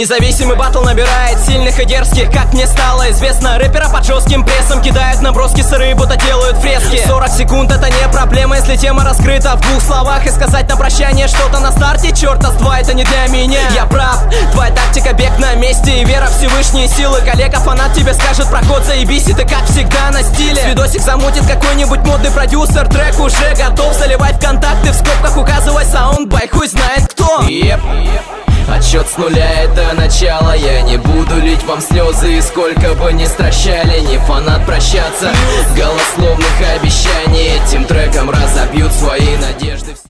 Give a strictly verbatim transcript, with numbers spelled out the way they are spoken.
Независимый батл набирает сильных и дерзких. Как мне стало известно, рэпера под жестким прессом кидают наброски сырые, будто делают фрески. Сорок секунд это не проблема, если тема раскрыта в двух словах. И сказать на прощание что-то на старте, черта с два, это не для меня. Я прав, твоя тактика бег на месте и вера в Всевышние силы. Коллега, фанат тебе скажет про ход, заебись, и ты как всегда на стиле. Видосик замутит какой-нибудь модный продюсер, трек уже готов, заливать в контакты, в скобках указывай саундбай, хуй знает кто. Yep. Отсчет с нуля — это начало. Я не буду лить вам слезы, и сколько бы ни стращали, не фанат прощаться. Голословных обещаний этим треком разобьют свои надежды.